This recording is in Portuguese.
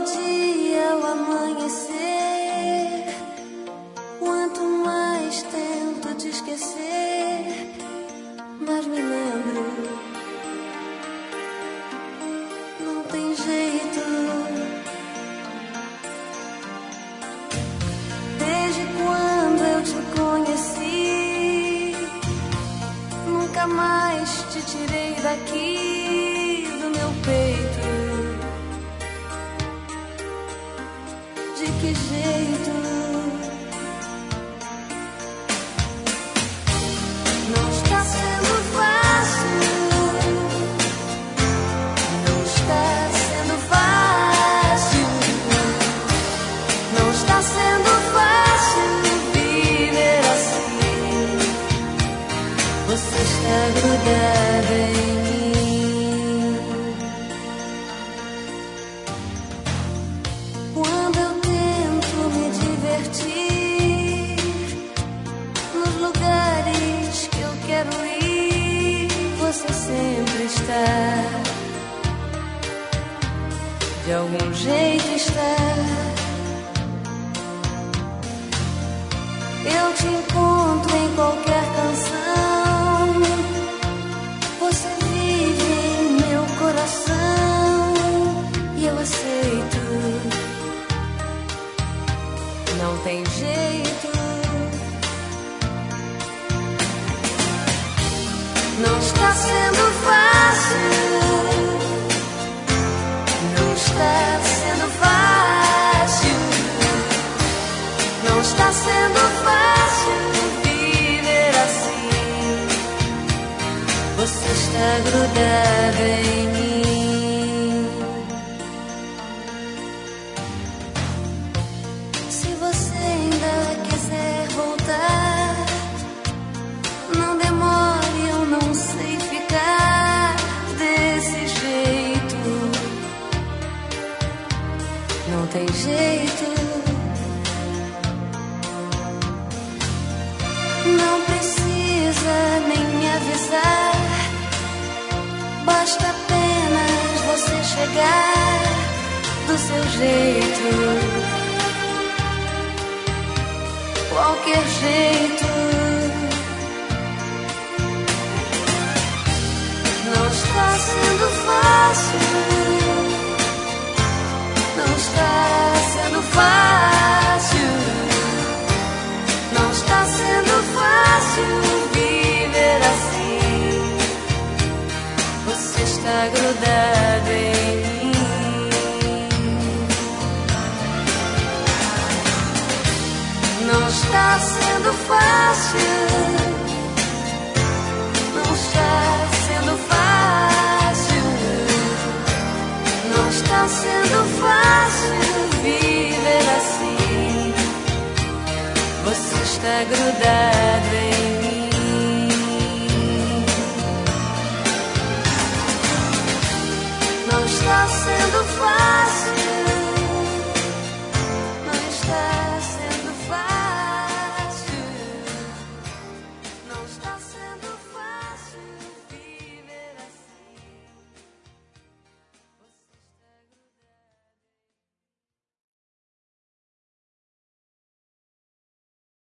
dia ao amanhecer, quanto mais tento te esquecer, mais me lembro. Não tem jeito. Desde quando eu te conheci, nunca mais te tirei daqui do meu peito. De que jeito? Não está sendo fácil. Não está sendo fácil. Não está sendo fácil viver assim. Você está grudada em mim. Quando eu tento me divertir nos lugares que eu quero ir, você sempre está. De algum jeito está. Eu te encontro em qualquer canção. Você vive em meu coração e eu aceito. Não tem jeito. Não está sendo fácil. Não está sendo fácil. Não está sendo fácil viver assim. Você está grudada em mim. Se você ainda quiser voltar, não demore, eu não sei ficar desse jeito. Não tem jeito. Não precisa nem me avisar, basta apenas você chegar do seu jeito. Qualquer jeito. Não está sendo fácil. Não está sendo fácil. Não está sendo fácil viver assim. Você está grudado em mim. Não está sendo fácil. Não está sendo fácil. Não está sendo fácil viver assim. Você está grudado em